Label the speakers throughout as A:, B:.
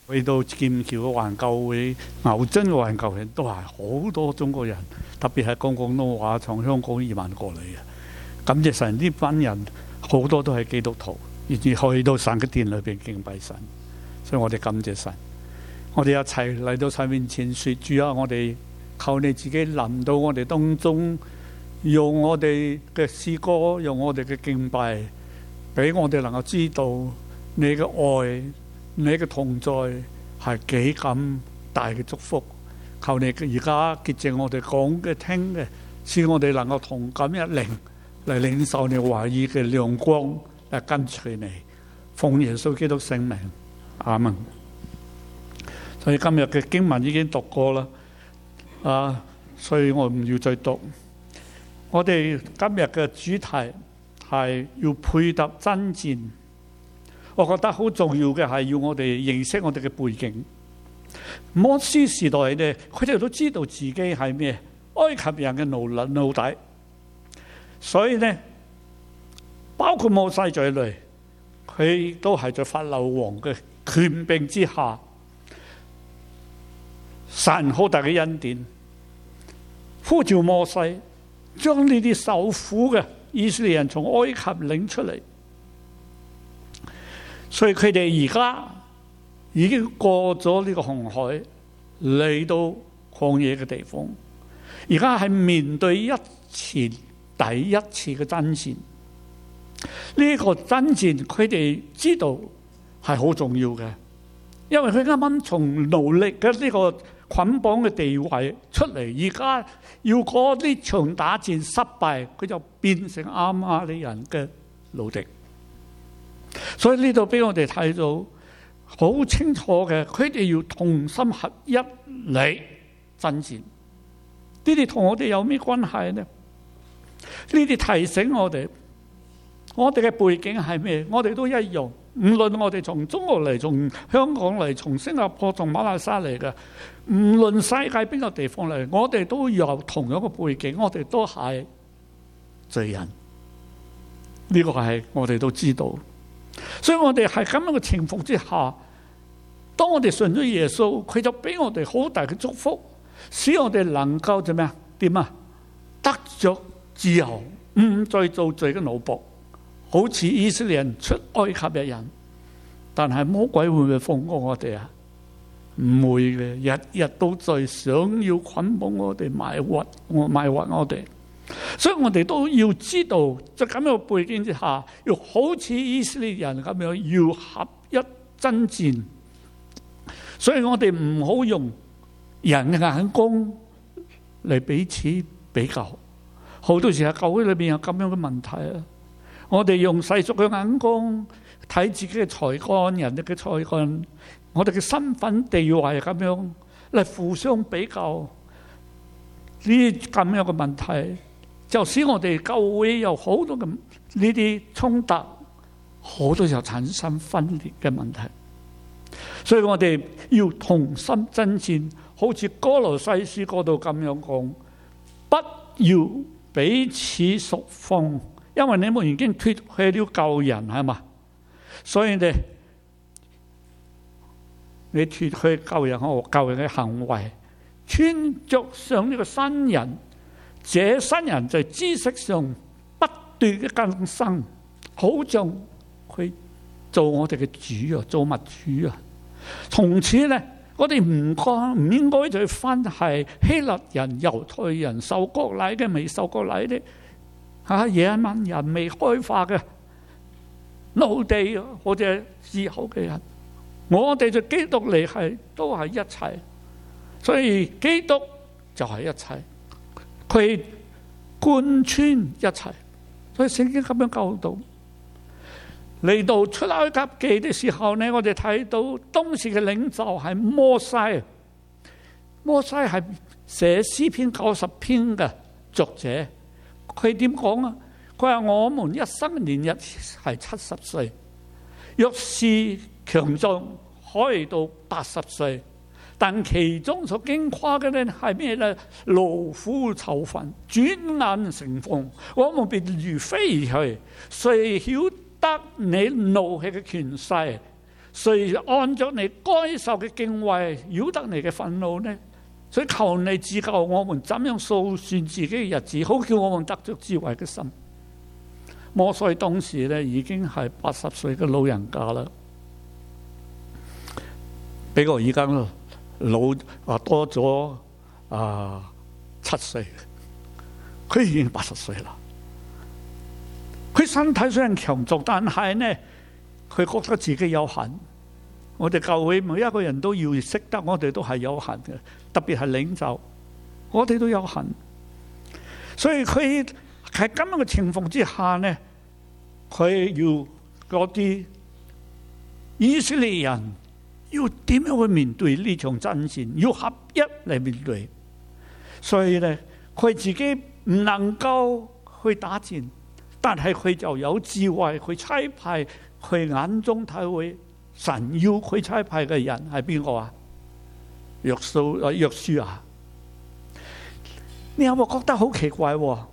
A: 去到劍橋嘅環教會、牛津嘅環教會都係好多中國人，特別係講廣東話從香港移民過嚟嘅。感謝神，呢班人好多都係基督徒，而去到神嘅殿裏邊敬拜神，所以我哋感謝神。我哋一齊嚟到神面前說：主啊，我哋求你自己臨到我哋當中，用我哋嘅詩歌，用我哋嘅敬拜，俾我哋能夠知道你嘅愛，你嘅同在係幾咁大嘅祝福。求你而家潔淨我哋講嘅聽嘅，使我哋能夠同感一靈嚟領受你話語嘅亮光，嚟跟隨你。奉耶穌基督聖名，阿門。所以今日嘅經文已經讀過啦，所以我唔要再讀。我哋今日嘅主題係要配搭爭戰。我覺得好重要嘅係要我哋認識我哋嘅背景。摩西時代咧，佢哋都知道自己係咩？埃及人嘅奴隸。所以呢，包括摩西在內，佢都係在法老王嘅權柄之下。神好大嘅恩典，呼召摩西將呢啲受苦嘅以色列人從埃及領出嚟。所以佢哋而家已經過咗呢個紅海，嚟到曠野嘅地方。而家係面對第一次嘅爭戰。呢個爭戰佢哋知道係好重要嘅，因為佢啱啱從奴隸嘅呢個捆綁嘅地位出嚟，而家要過呢場打戰失敗，佢就變成亞瑪力人嘅奴隸。所以呢度俾我哋睇到好清楚嘅，佢哋要同心合一嚟爭戰。呢啲同我哋有咩關係呢？呢啲提醒我哋嘅背景係咩？我哋都一樣，唔論我哋從中國嚟、從香港嚟、從新加坡、從馬來西亞嚟嘅，唔論世界邊個地方嚟，我哋都有同樣嘅背景，我哋都係罪人。呢個係我哋都知道。所以我哋喺咁樣嘅情況之下，當我哋信咗耶穌，佢就俾我哋好大嘅祝福，使我哋能夠點啊？得着自由，唔再做罪嘅奴僕，好似以色列人出埃及嘅人。但係魔鬼會唔會放過我哋啊？唔會嘅，日日都在想要捆綁我哋，迷惑我哋。所以我哋都要知道，在咁樣嘅背景之下，要好似以色列人咁樣，要合一爭戰。所以我哋唔好用人嘅眼光嚟彼此比較。好多時候教會裏邊有咁樣嘅問題啊！我哋用世俗嘅眼光睇自己嘅才幹、人哋嘅才幹，我哋嘅身份地位咁樣嚟互相比較，呢咁樣嘅問題，就使我哋教會有好多嘅呢啲衝突，好多時候產生分裂嘅問題。所以我哋要同心爭戰，好似歌羅西書嗰度咁樣講，不要彼此屬風，因為你們已經脫去了舊人，係嘛？所以你脫去舊人和舊人嘅行為，穿着上呢個新人。這新人在知識上不斷嘅更新，好像佢做我哋嘅主啊，做物主啊。從此呢，我哋唔應該再分係希臘人、猶太人、受割禮嘅、未受割禮嘅，野蠻人、未開化嘅、奴隸或者自豪嘅人。我哋就基督嚟係都係一切，所以基督就係一切。佢貫穿一切，所以聖經咁樣教導。嚟到出埃及記嘅時候呢，我哋睇到當時嘅領袖係摩西。摩西係寫詩篇90篇嘅作者。佢點講啊？佢話我們一生年日係70歲，若是強壯可以到80歲。但其中所經誇嘅咧係咩咧？勞苦愁煩，轉眼成風。我們便如飛去，誰曉得你怒氣嘅權勢？ 誰按着你該受嘅敬畏擾得你嘅憤怒呢？所以求你指教我們怎樣數算自己嘅日子，好叫我們得着智慧嘅心。摩西當時咧已經係80歲嘅老人家啦，比我而家老多咗7歲。佢已經80歲啦。佢身體雖然強壯，但係呢，佢覺得自己有限。我哋教會每一個人都要識得，我哋都係有限嘅，特別係領袖，我哋都有限。所以佢喺咁樣嘅情況之下呢，佢要嗰啲以色列人要點樣去面對呢場爭戰，要合一嚟面對。所以呢，佢自己唔能夠去打戰，但係佢就有智慧去差派佢眼中睇會神要佢差派嘅人係邊個啊？約書亞。你有冇覺得好奇怪？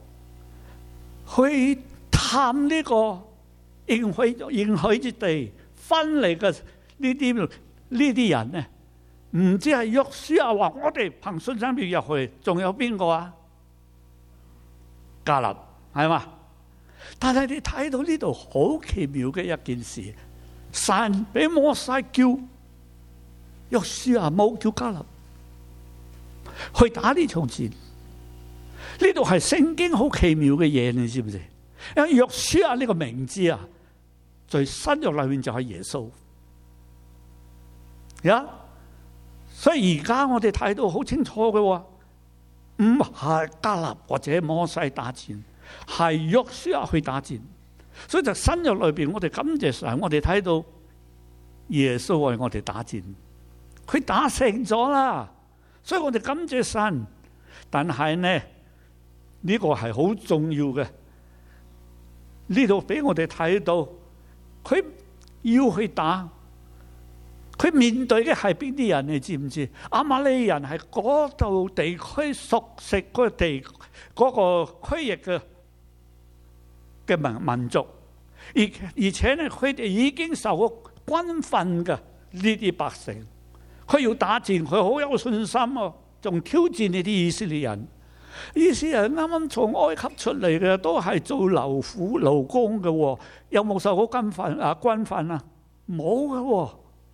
A: 去探呢個應許之地分嚟嘅呢啲人呢？唔知係約書亞話我哋憑信心要入去，仲有邊個啊？迦勒係嘛？但係你睇到呢度好奇妙嘅一件事，神俾摩西叫約書亞，冇叫迦勒去打呢場戰。呢度係聖經好奇妙嘅嘢，你知唔知？因為約書亞呢個名字啊，在新約裏面就係耶穌。所以而家我哋睇到好清楚嘅，唔係迦勒或者摩西打戰，係約書亞去打戰。所以就新約裏邊，我哋感謝神，我哋睇到耶穌為我哋打戰，佢打勝咗啦。所以我哋感謝神。但係呢，呢個係好重要嘅。呢度俾我哋睇到，佢要去打。佢面對嘅係邊啲人？你知唔知？亞瑪利人係嗰度地區熟悉嗰個區域嘅民族，而且呢，佢哋已經受過軍訓嘅呢啲百姓，佢要打戰，佢好有信心啊！仲挑戰呢啲以色列人。以色列人啱啱從埃及出嚟嘅，都係做勞工嘅，有冇受過軍訓啊？冇嘅。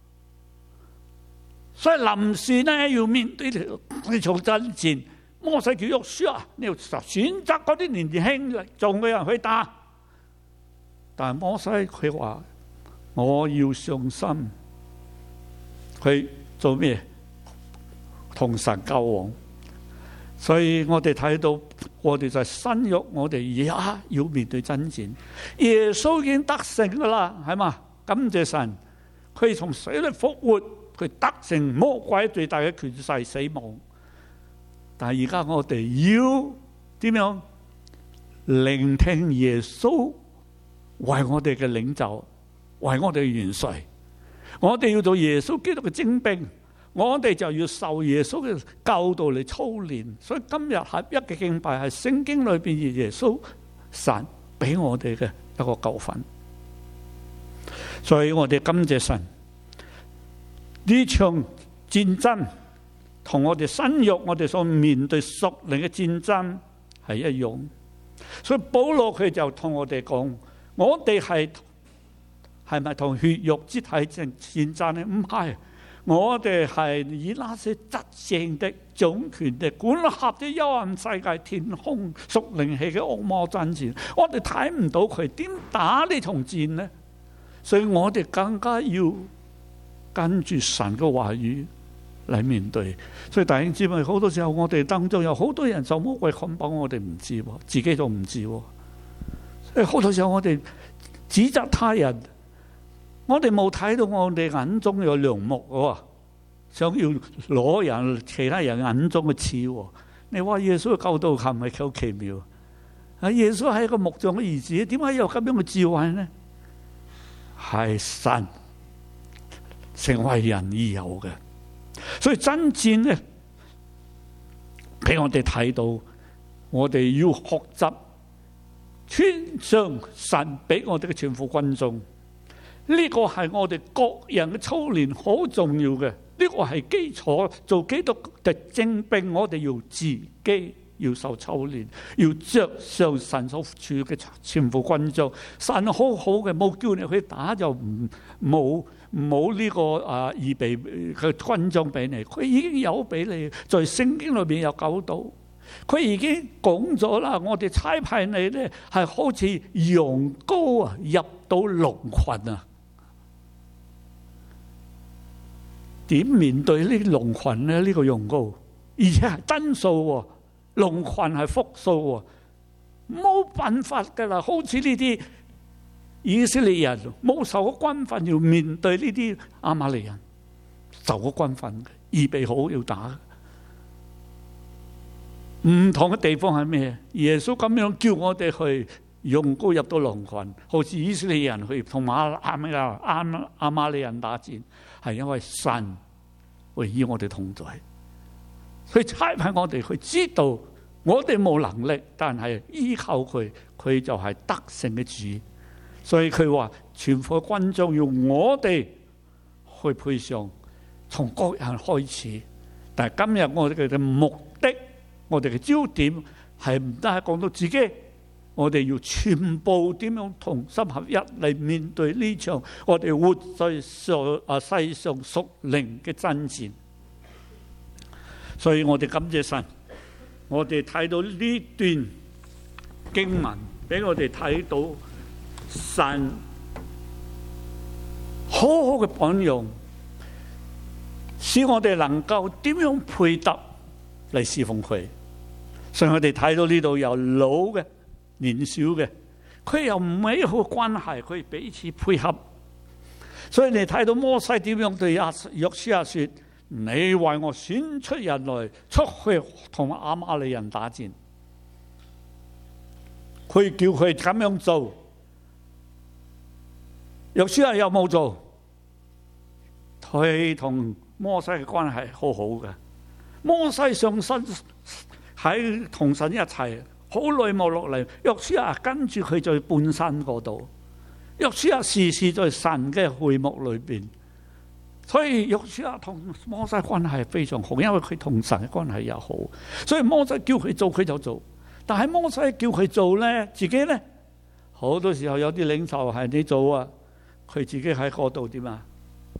A: 所以臨時呢，要面對呢場爭戰，摩西叫約書亞，你要選擇嗰啲年輕力壯嘅人去打。但係摩西佢話我要上心，佢做咩？同神交往。所以我哋睇到，我哋就係新約，我哋而家要面對爭戰。耶穌已經得勝噶啦，係嘛？感謝神，佢從死裏復活。佢得勝魔鬼最大嘅權勢死亡，但係而家我哋要點樣聆聽耶穌為我哋嘅領袖，為我哋嘅元帥，我哋要做耶穌基督嘅精兵，我哋就要受耶穌嘅教導嚟操練。所以今日合一嘅敬拜係聖經裏邊耶穌神俾我哋嘅一個教訓，所以我哋感謝神。呢場戰爭同我哋新約我哋所面對屬靈嘅戰爭係一樣，所以保羅佢就同我哋講，我哋係咪同血肉之體戰爭呢？唔係，我哋係以那些執政的、掌權的、管轄的幽暗世界、天空屬靈氣嘅惡魔爭戰。我哋睇唔到佢點打呢場戰呢？所以我哋更加要跟住神嘅話語嚟面對。所以弟兄姊妹，好多時候我哋當中有好多人受魔鬼捆綁，我哋唔知，自己都唔知。所以好多時候我哋指責他人，我哋冇睇到我哋眼中有梁木嘅，想要攞人其他人眼中嘅刺。你話耶穌嘅教導係咪好奇妙？啊，耶穌係一個木匠嘅兒子，點解有咁樣嘅智慧呢？係神成為人而有嘅。所以真戰呢，俾我哋睇到，我哋要學習穿上神俾我哋嘅全副軍裝， 呢個係我哋各人嘅操練好重要嘅，呢個係基礎。做基督嘅精兵，我哋要自己要受操練，要着上神所賜嘅全副軍裝。神好好嘅，冇叫你去打就冇呢個預備嘅軍裝俾你，佢已經有俾你，在聖經裏邊有教導。佢已經講咗啦，我哋差派你咧係好似羊羔啊入到狼群啊，點面對呢啲狼群咧？呢個羊羔，而且係真數喎，狼群係複數喎，冇辦法噶啦。好似呢啲以色列人冇受過軍訓，要面對呢啲亞瑪力人受過軍訓嘅，預備好要打。唔同嘅地方係咩？耶穌咁樣叫我哋去羊羔入到狼群，好似以色列人去同亞瑪力人打戰，係因為神會與我哋同在，佢差派我哋去知道我哋冇能力，但係依靠佢，佢就係得勝嘅主。所以佢話全副軍裝要我哋去配上，從各人開始。但係今日我哋嘅目的，我哋嘅焦點係唔單係講到自己，我哋要全部點樣同心合一嚟面對呢場我哋活在世上屬靈嘅爭戰。所以我哋感謝神，我哋睇到呢段經文，俾我哋睇到神好好嘅榜樣，使我哋能夠點樣配搭嚟侍奉佢。所以我哋睇到呢度有老嘅、年少嘅，佢有美好關係，佢彼此配合。所以你睇到摩西點樣對約書亞說：你為我選出人來出去同亞瑪力人打戰。佢叫佢咁樣做，約書亞有冇做？佢同摩西嘅關係好好嘅。摩西上身喺同神一齊，好耐冇落嚟。約書亞跟住佢在半山嗰度，約書亞時時在神嘅會幕裏邊，所以約書亞同摩西關係非常好，因為佢同神嘅關係又好，所以摩西叫佢做佢就做。但係摩西叫佢做咧，自己咧好多時候有啲領袖係你做啊，佢自己喺嗰度點啊？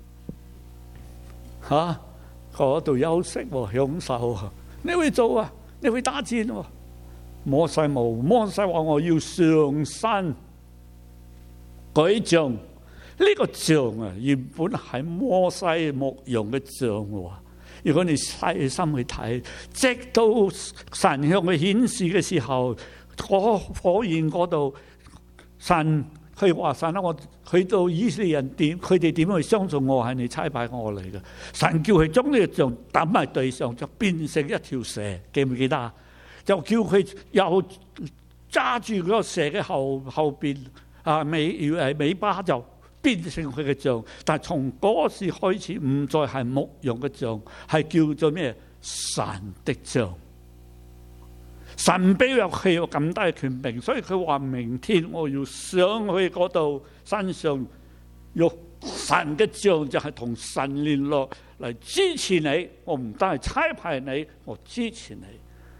A: 吓，嗰度休息享受，你會做啊？你會打戰喎？摩西冇，摩西話我要上山舉杖。呢個杖啊，原本係摩西牧羊嘅杖喎。如果你細心去睇，直到神向佢顯示嘅時候，火焰嗰度，神佢話神啊，我去到以色列人點，佢哋點去相信我係你差派我嚟嘅？神叫佢將呢個杖抌喺地上，就變成一條蛇，記唔記得啊？就叫佢又揸住嗰個蛇嘅後邊啊尾巴，就變成佢嘅杖。但係從嗰時開始唔再係牧羊嘅杖，係叫做咩？神的杖。神俾佢有咁大嘅權柄，所以佢話明天我要上去嗰度山上，用神嘅杖就係同神聯絡嚟支持你。我唔單係差派你，我支持你。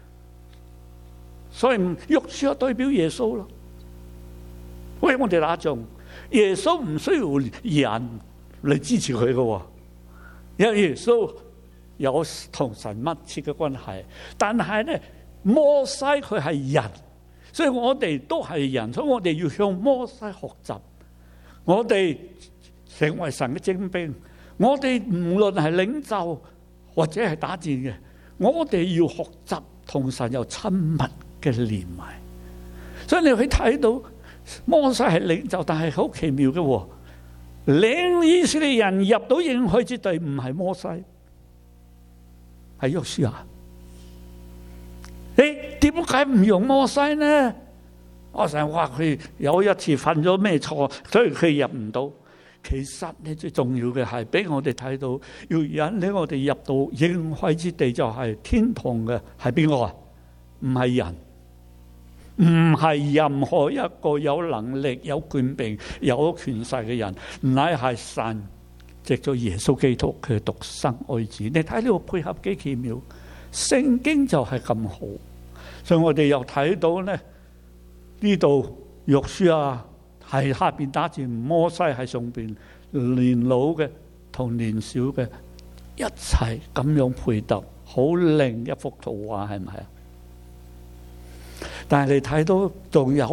A: 所以約書亞代表耶穌咯，為我哋打仗。耶穌唔需要人嚟支持佢嘅，因為耶穌有同神密切嘅關係。但係咧，摩西佢係人，所以我哋都係人，所以我哋要向摩西學習。我哋成為神嘅精兵，我哋唔論係領袖或者係打戰嘅，我哋要學習同神有親密嘅連埋。所以你可以睇到摩西係領袖，但係好奇妙嘅，領以色列人入到應許之地唔係摩西，係約書亞。點解唔用摩西呢？我成日話佢有一次犯咗咩錯，所以佢入唔到。其實呢，最重要嘅係俾我哋睇到，要引領我哋入到應許之地，就係天堂嘅係邊個啊？唔係人， 唔係任何一個有能力、有權柄、有權勢嘅人，乃係神藉咗耶穌基督佢獨生愛子。你睇呢個配合幾奇妙，聖經就係咁好。所以我哋又睇到咧，呢度約書亞係下邊打字，摩西喺上邊，年老嘅同年少嘅一齊咁樣配搭，好靚一幅圖畫，係咪啊？但係你睇到仲有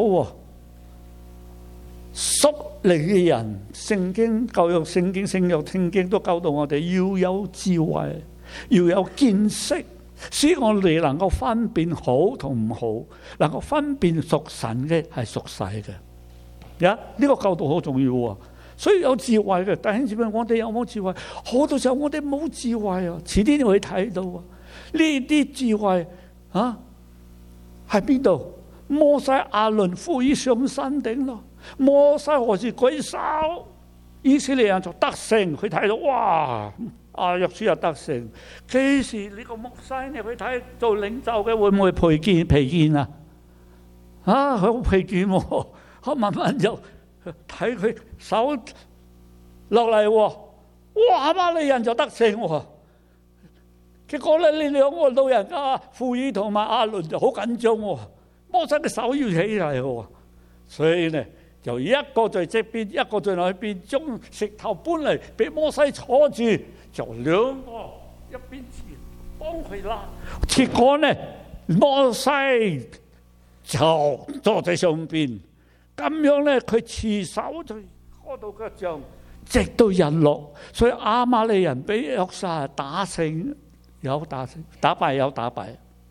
A: 屬靈嘅人，聖經教育、聖經都教導我哋要有智慧，要有見識，使我哋能夠分辨好同唔好，能夠分辨屬神嘅係屬世嘅。呢個教導好重要啊！所以有智慧嘅弟兄姊妹，我哋有冇智慧？好多時候我哋冇智慧啊！遲啲你會睇到啊，呢啲智慧啊喺邊度？摩西亞倫呼籲上山頂咯。摩西何時舉手，以色列人就得勝。佢睇到哇，約書亞得勝。幾時呢個摩西你去睇做領袖嘅會唔會疲倦啊？佢好疲倦喎，我慢慢就睇佢手落嚟，哇！亞瑪力人就得勝喎。結果咧，呢兩個老人家富爾同埋亞倫就好緊張喎。摩西嘅手要起嚟喎，所以呢就一個在這邊，一個在那邊，將石頭搬嚟俾摩西坐住，就兩個一邊前幫佢拉。結果呢，摩西就坐在上邊，咁樣呢佢持守在嗰度嘅杖，直到日落。所以亞瑪力人俾約書亞打勝，有打勝，打敗有打敗。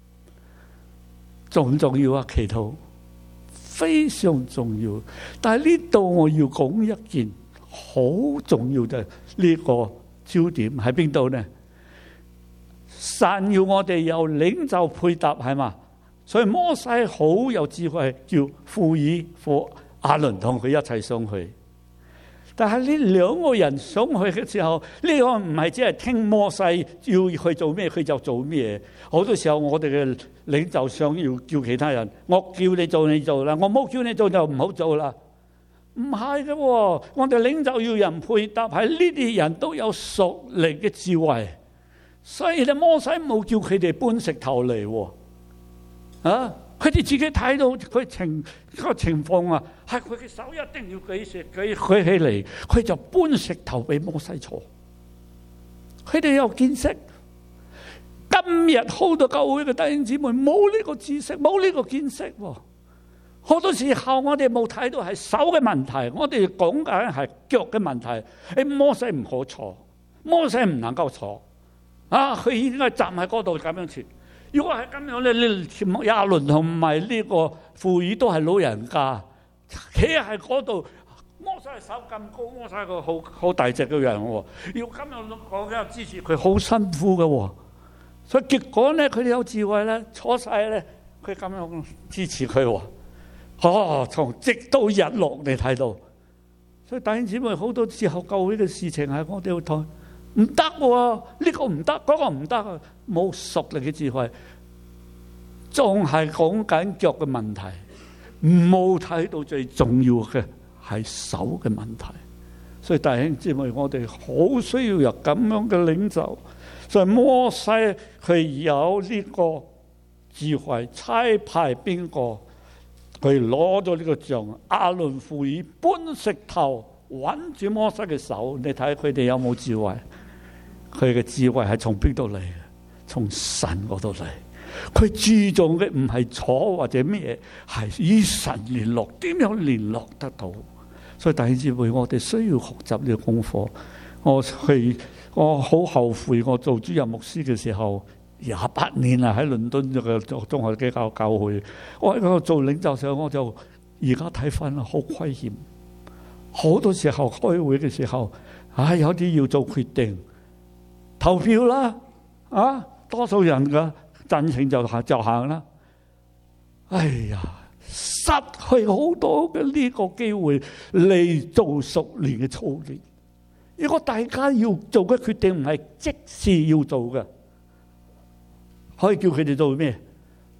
A: 重唔重要啊？祈禱非常重要。但係呢度我要講一件好重要嘅呢個焦點喺邊度呢？神要我哋有領袖配搭，係嘛？所以摩西好有智慧，叫庫珥和亞倫同佢一齊上去。但係呢兩個人上去嘅時候，呢個唔係只係聽摩西要去做咩佢就做咩。好多時候我哋嘅領袖想要叫其他人，我叫你做你做啦，我冇叫你做就唔好做啦。唔係嘅，我哋領袖要人配搭，係呢啲人都有屬靈嘅智慧。所以咧，摩西冇叫佢哋搬石頭嚟，佢哋自己睇到佢個情況啊，係佢嘅手一定要舉起嚟，佢就搬石頭俾摩西坐。佢哋有見識。今日好多教會嘅弟兄姊妹冇呢個知識，冇呢個見識。好多時候我哋冇睇到係手嘅問題，我哋講緊係腳嘅問題。摩西唔可坐，摩西唔能夠坐。佢應該站喺嗰度咁樣切。如果係咁樣咧，亞倫同埋呢個庫珥都係老人家，企喺嗰度。摩西手咁高，摩西個好大隻嘅人，要咁樣講嘅支持佢好辛苦嘅。所以結果咧，佢哋有智慧咧，坐晒咧，佢咁樣支持佢。從直到日落你睇到。所以弟兄姊妹好多時候教會嘅事情係我哋要睇。唔得喎，呢個唔得，嗰個唔得，冇屬靈嘅智慧，仲係講緊腳嘅問題，冇睇到最重要嘅係手嘅問題。所以弟兄姊妹，我哋好需要有咁樣嘅領袖。所以摩西佢有呢個智慧，差派邊個佢攞咗呢個杖，亞倫庫珥搬石頭穩住摩西嘅手。你睇佢哋有冇智慧？佢嘅智慧係從邊度嚟嘅？從神嗰度嚟。佢注重嘅唔係坐或者咩，係與神聯絡。點樣聯絡得到？所以弟兄姊妹，我哋需要學習呢個功課。我好後悔，我做主任牧師嘅時候28年啦，喺倫敦嘅中學基督教會，我喺嗰度做領袖時候，我就而家睇翻啦，好虧欠。好多時候開會嘅時候，有啲要做決定。投票啦，多數人嘅贊成就行啦。哎呀，失去好多嘅呢個機會嚟做屬靈嘅操練。如果大家要做嘅決定唔係即時要做嘅，可以叫佢哋做咩？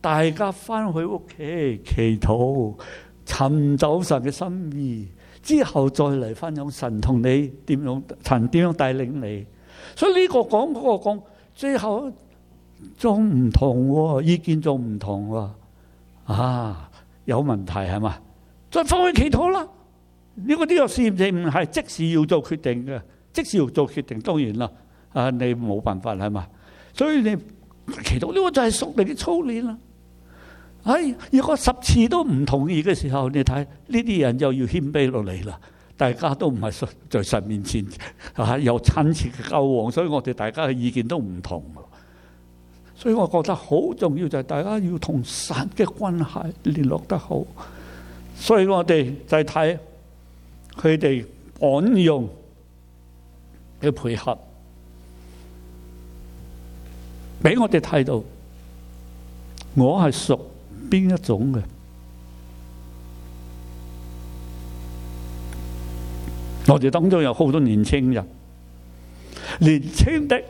A: 大家翻去屋企祈禱，尋找神嘅心意，之後再嚟分享神同你神點樣帶領你。所以呢個講嗰個講，最後仲唔同喎，意見仲唔同喎，有問題係嘛？再翻去祈禱啦。呢個試驗唔係即時要做決定嘅，即時要做決定當然啦，你冇辦法係嘛？所以你祈禱呢個就係屬靈嘅操練啦。如果10次都唔同意嘅時候，你睇呢啲人就要謙卑落嚟啦。大家都唔係在神面前有親切嘅交往，所以我哋大家嘅意見都唔同。所以我覺得好重要就係大家要同神嘅關係聯絡得好。所以我哋就睇佢哋按用嘅配合，俾我哋睇到我係屬邊一種嘅。我哋當中有好多年輕人，年輕的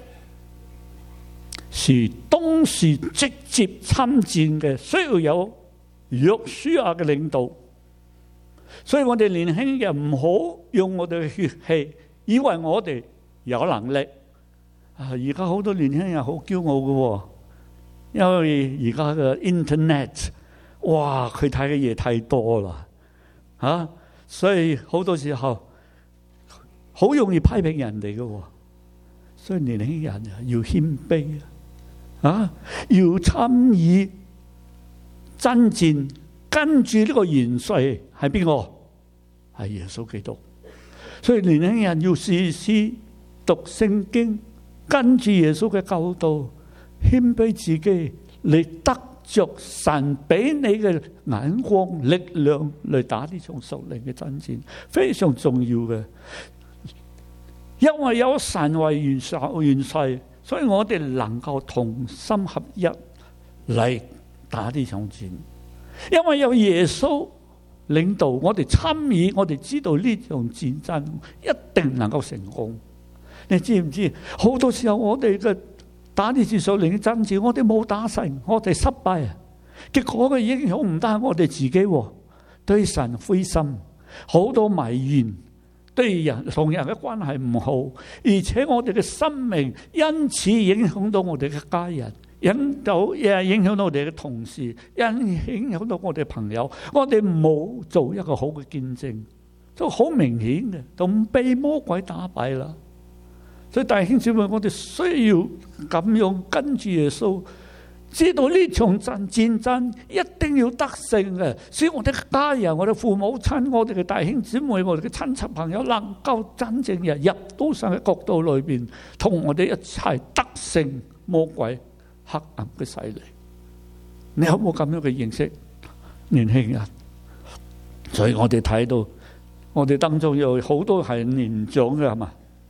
A: 是當時直接參戰嘅，需要有約書亞嘅領導。所以我哋年輕人唔好用我哋嘅血氣，以為我哋有能力。而家好多年輕人好驕傲嘅，因為而家嘅 internet， 哇，佢睇嘅嘢太多啦，所以好多時候好容易批評人哋嘅。所以年輕人要謙卑要參與爭戰，跟住呢個元帥係邊個？係耶穌基督。所以年輕人要時時讀聖經，跟住耶穌嘅教導，謙卑自己，嚟得着神俾你嘅眼光、力量嚟打呢場屬靈嘅爭戰，非常重要嘅。因為有神為元帥，所以我哋能夠同心合一嚟打呢場戰。因為有耶穌領導，我哋參與，我哋知道呢場戰爭一定能夠成功。你知唔知？好多時候我哋嘅打呢次屬靈嘅爭戰，我哋冇打成，我哋失敗，結果嘅影響唔單係我哋自己，對神灰心，好多埋怨，對人同人嘅關係唔好，而且我哋嘅生命因此影響到我哋嘅家人，影響到我哋嘅同事，影響到我哋嘅朋友，我哋冇做一個好嘅見證，都好明顯嘅，就被魔鬼打敗啦。所以弟兄姊妹，我哋需要咁樣跟住耶穌，知道呢場戰爭一定要得勝嘅，所以我哋嘅家人、我哋父母親、我哋嘅弟兄姊妹、我哋嘅親戚朋友，能夠真正入到神嘅國度裏邊，同我哋一齊得勝魔鬼黑暗嘅勢力。你有冇咁樣嘅認識，年輕人？所以我哋睇到，我哋當中有好多係年長嘅，係嘛？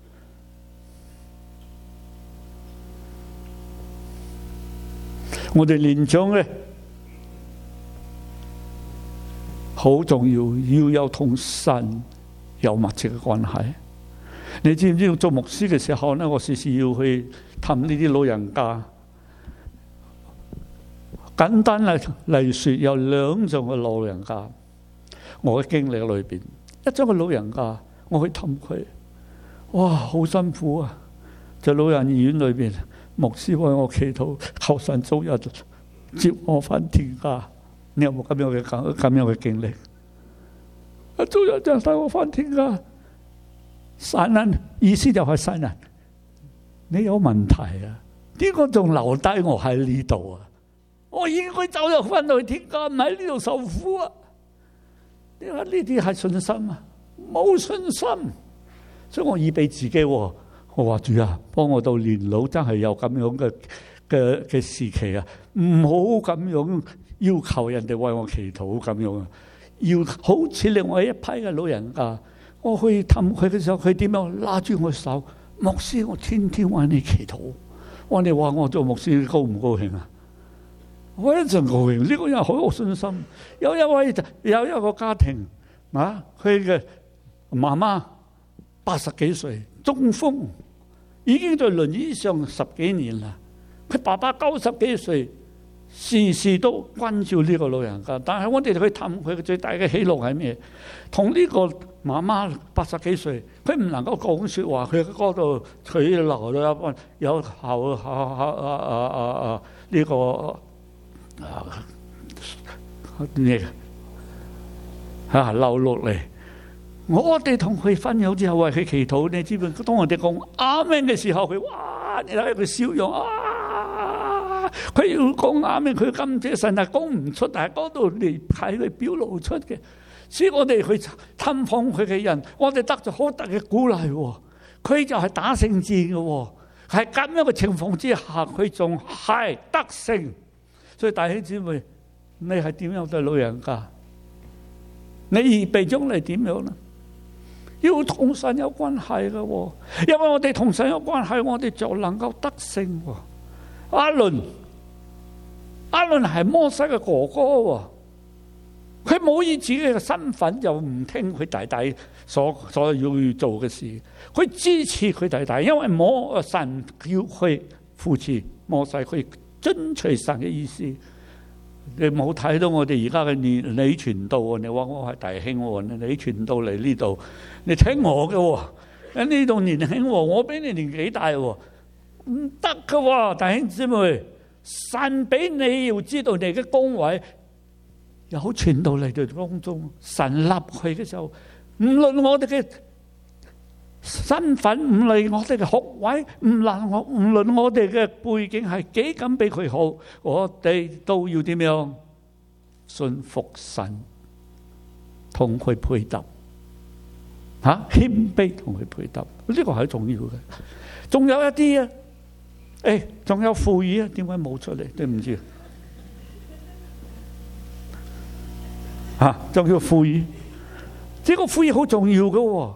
A: 我哋年長嘅好重要，要有同神有密切嘅關係。你知唔知做牧師嘅時候呢？我時時要去探呢啲老人家。簡單嚟說，有2種嘅老人家，我嘅經歷裏邊，一種嘅老人家，我去探佢，哇，好辛苦啊！在老人院裏邊。牧師為我祈禱，求神早日接我返天家。你有冇咁樣嘅經歷？早日就帶我返天家。散人意思就係散人，你有問題啊？呢個仲留低我喺呢度啊？我應該走入返去天家，唔喺呢度受苦啊？你話呢啲係信心啊？冇信心，所以我預備自己。我話主啊，幫我到年老真係有咁樣嘅時期啊，唔好咁樣要求人哋為我祈禱咁樣啊，要好似另外一批嘅老人家，我去探佢嘅時候，佢點樣拉住我手？牧師，我天天為你祈禱。你話我做牧師高唔高興啊？我一陣高興，呢個人好有信心。有一個家庭啊，佢嘅媽媽80幾歲，中風。已經在輪椅上10幾年啦，佢爸爸90幾歲， 時時都關照呢個老人家。但係我哋去探佢嘅最大嘅喜樂係咩？同呢個媽媽80幾歲，佢唔能夠講説話，佢喺嗰度佢留咗有後呢個咩留落嚟。我哋同佢分享之後為佢祈禱，你知唔知？當我哋講阿們嘅時候，佢哇，你睇佢笑容啊！佢要講阿們，佢感謝神係講唔出，但係嗰度嚟睇佢表露出嘅。所以我哋去探訪佢嘅人，我哋得咗好大嘅鼓勵。佢就係打勝戰嘅，係咁樣嘅情況之下，佢仲係得勝。所以弟兄姊妹，你係點樣對老人家？你預備將嚟點樣呢？要同神有關係嘅，因為我哋同神有關係，我哋就能夠得勝。亞倫係摩西嘅哥哥，佢冇以自己嘅身份就唔聽佢弟弟所要做嘅事，佢支持佢弟弟，因為神叫佢扶持摩西，佢遵隨神嘅意思。你冇睇到我哋而家嘅你傳道，你話我係弟兄，你傳道嚟呢度，你聽我嘅，喺呢度年輕，我比你年紀大，唔得嘅，弟兄姊妹，神俾你要知道你嘅崗位，有傳道嚟到當中，神立佢嘅時候，唔論我哋嘅身份，唔論我哋嘅學位，唔論我哋嘅背景係幾咁比佢好，我哋都要點樣信服神，同佢配搭，謙卑同佢配搭，呢個係重要嘅。仲有一啲仲有副語啊，點解冇出嚟？對唔住，仲有副語，呢個副語好重要嘅。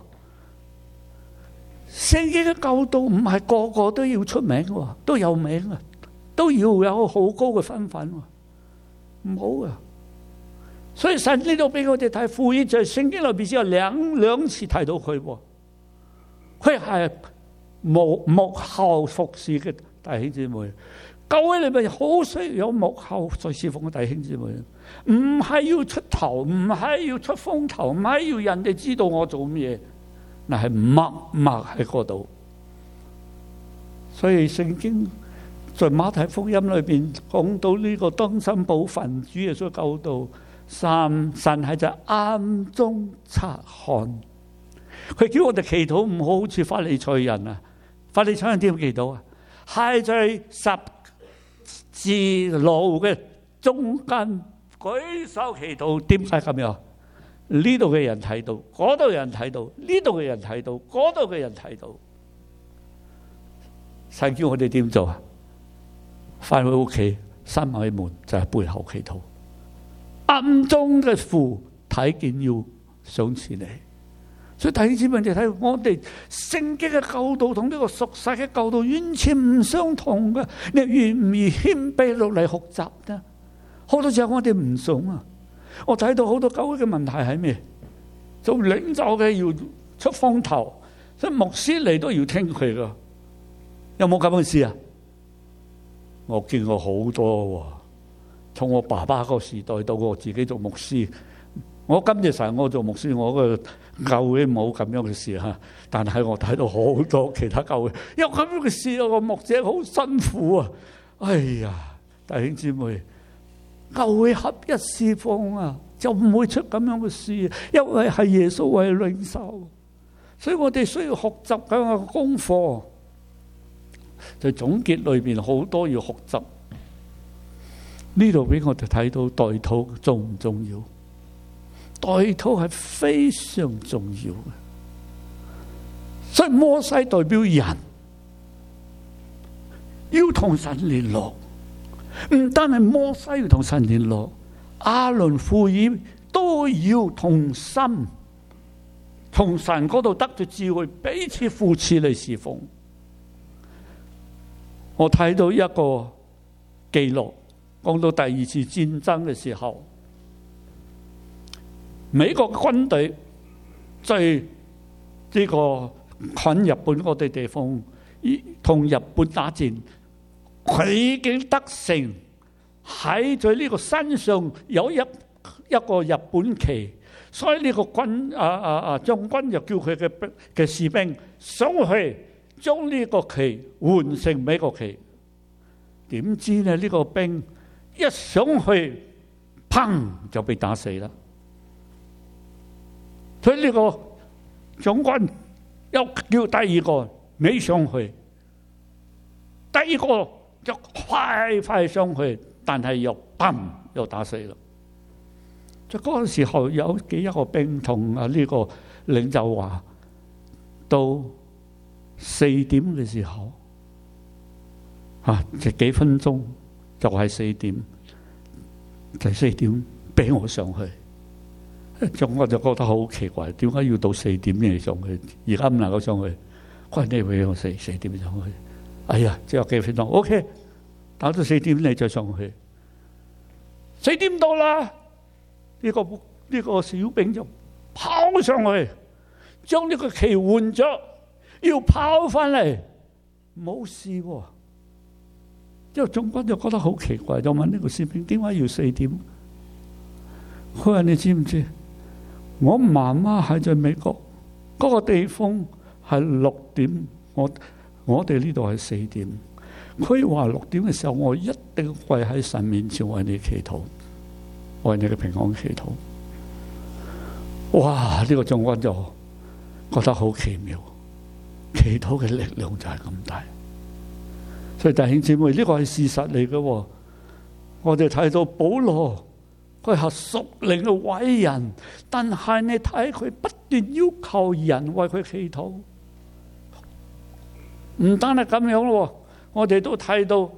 A: 聖經嘅教導唔係個個都要出名，都有名啊，都要有好高嘅身份，唔好啊。所以神呢度俾我哋睇，副語就係聖經裏邊只有兩次提到佢，佢係幕後服侍嘅弟兄姊妹。教會裏邊好需要有幕後在侍奉嘅弟兄姊妹，唔係要出頭，唔係要出風頭，唔係要人哋知道我做乜嘢。嗱，係默默喺嗰度，所以聖經在馬太福音裏邊講到呢個當心保份，主耶穌教導神係在暗中察看。佢叫我哋祈禱唔好似法利賽人啊，法利賽人點祈禱啊？係在十字路嘅中間舉手祈禱，點解咁樣？呢度嘅人睇到，嗰度嘅人睇到，呢度嘅人睇到，嗰度嘅人睇到。神叫我哋點做啊？翻去屋企閂埋門，就係背後祈禱。暗中嘅父睇見要賞賜你。所以弟兄姊妹，你睇我哋聖經嘅教導同呢個俗世嘅教導完全唔相同嘅。你願唔願意謙卑落嚟學習呢？好多時候我哋唔想啊。我睇到好多教會嘅問題係咩？做領袖嘅要出風頭，所以牧師嚟都要聽佢噶。有冇咁嘅事啊？我見過好多，從我爸爸個時代到我自己做牧師，我今日成日我做牧師，我個教會冇咁樣嘅事吓。但係我睇到好多其他教會有咁樣嘅事啊，個牧者好辛苦啊！哎呀，弟兄姊妹。教會合一侍奉啊，就唔會出咁樣嘅事，因為係耶穌為領袖，所以我哋需要學習咁嘅功課。就總結裏邊好多要學習，呢度俾我哋睇到代禱重唔重要？代禱係非常重要嘅，所以摩西代表人要同神聯絡。唔單係摩西要同神聯絡，亞倫副語都要同心，從神嗰度得到智慧，彼此扶持嚟侍奉。我睇到一個記錄，講到第二次戰爭嘅時候，美國軍隊在呢個近日本嗰啲地方同日本打戰。佢已經得勝， 喺在呢個身上有一個日本旗，所以呢個將軍就叫佢嘅士兵上去將呢個旗換成美國旗。點知呢？呢個兵一上去，砰就被打死啦。所以呢個將軍又叫第二個未上去，第二個就快上去，但係又砰又打死啦。就嗰個時候有幾個兵同呢個領袖話，到4點嘅時候就幾分鐘就係4點，就4點俾我上去。咁我就覺得好奇怪，點解要到4點你上去？而家唔能夠上去，佢話你會用4點上去。哎呀，只有幾分鐘 ，OK， 打到4點你再上去。4點到啦，呢個小兵就跑上去，將呢個旗換咗，要跑翻嚟，冇事喎。之後總軍就覺得好奇怪，就問呢個士兵點解要4點？佢話你知唔知？我媽媽喺在美國嗰個地方係6點，我哋呢度係4點。佢話6點嘅時候，我一定跪喺神面前為你祈禱，為你嘅平安祈禱。哇！呢個將軍就覺得好奇妙，祈禱嘅力量就係咁大。所以弟兄姊妹，呢個係事實嚟嘅。我哋睇到保羅，佢係屬靈嘅偉人，但係你睇佢不斷要求人為佢祈禱，唔單係咁樣咯。我哋都睇到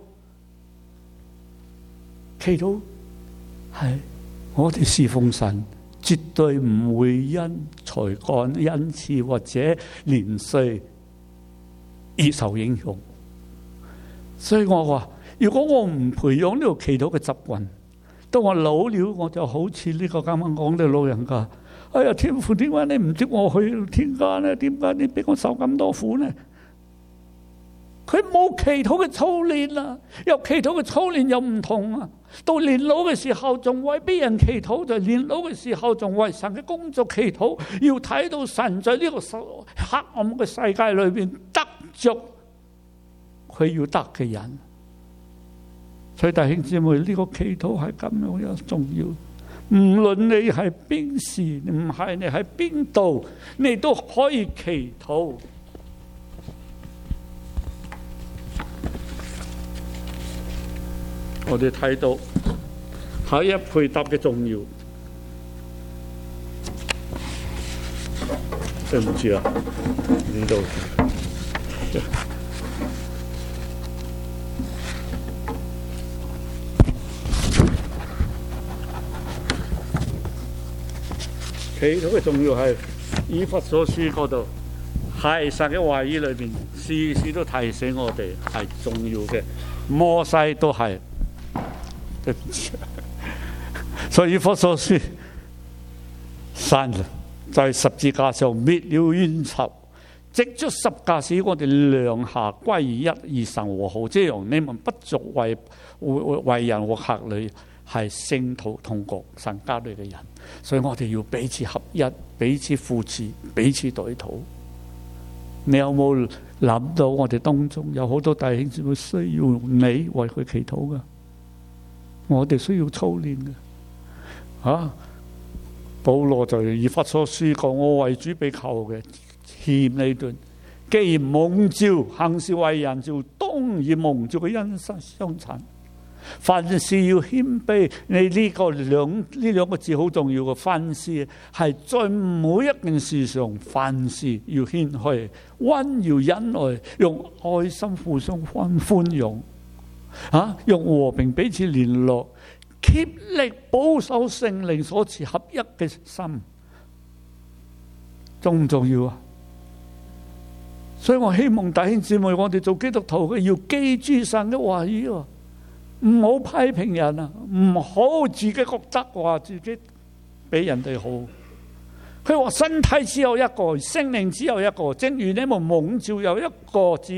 A: 祈禱係我哋侍奉神，絕對唔會因才幹、恩賜或者年歲而受影響。所以我話，如果我唔培養呢個祈禱嘅習慣，當我老了，我就好似呢個啱啱講嘅老人家。哎呀，天父，點解你唔接我去天家呢？點解你俾我受咁多苦呢？佢冇祈禱嘅操練啊，有祈禱嘅操練又唔同啊。到年老嘅時候，仲為別人祈禱；就年老嘅時候，仲為神嘅工作祈禱。要睇到神在呢個黑暗嘅世界裏邊得着佢要得嘅人。所以弟兄姊妹，呢個祈禱係咁樣嘅重要。唔論你係邊時，唔係你喺邊度，你都可以祈禱。我哋睇到下一配搭嘅重要。對唔住啊，呢度。祈禱嘅重要係以弗所書嗰度，係神嘅話語裏邊，時時都提醒我哋係重要嘅。摩西都係，對唔住，所以以弗所書，神在十字架上滅了冤仇，藉着十架使我哋兩下歸一，而神和好，這樣你們不作為人和客旅，係聖徒同國神家裏嘅人。所以我哋要彼此合一，彼此扶持，彼此代禱。你有冇諗到我哋當中有好多弟兄姊妹需要你為佢祈禱噶？我哋需要操練嘅。保羅就以弗所書講，我為主被囚嘅，欠你斷。既然蒙召行事為人，就當以蒙召嘅恩相殘。凡事要謙卑，你呢兩個字好重要嘅。凡事係在每一件事上，凡事要謙虛，溫柔忍耐，用愛心互相寬容，用和平彼此聯絡，竭力保守聖靈所賜合一嘅心，重唔重要啊？所以我希望弟兄姊妹，我哋做基督徒嘅要記住神嘅話語，唔好批評人啊，唔好自己覺得話自己比人哋好。佢話身體只有一個，聖靈只有一個，正如你們蒙召有一個指望，一主一信一洗一神，你睇都係一嘅。